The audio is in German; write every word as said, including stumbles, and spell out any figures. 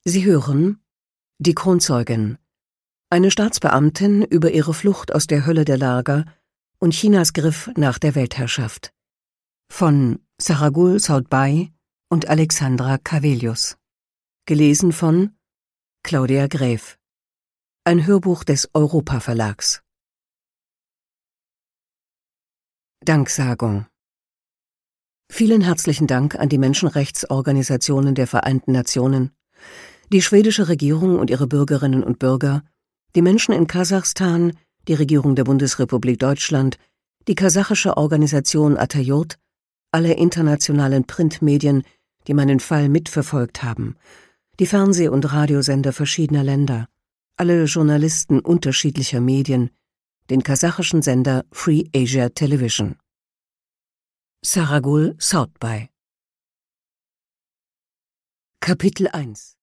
Sie hören Die Kronzeugin, eine Staatsbeamtin über ihre Flucht aus der Hölle der Lager und Chinas Griff nach der Weltherrschaft. Von Saragul Saudbay und Alexandra Cavelius. Gelesen von Claudia Gräf. Ein Hörbuch des Europa Verlags. Danksagung. Vielen herzlichen Dank an die Menschenrechtsorganisationen der Vereinten Nationen, die schwedische Regierung und ihre Bürgerinnen und Bürger, die Menschen in Kasachstan, die Regierung der Bundesrepublik Deutschland, die kasachische Organisation Atayurt, alle internationalen Printmedien, die meinen Fall mitverfolgt haben, die Fernseh- und Radiosender verschiedener Länder, alle Journalisten unterschiedlicher Medien, den kasachischen Sender Free Asia Television. Saragul Saudbay. Kapitel eins.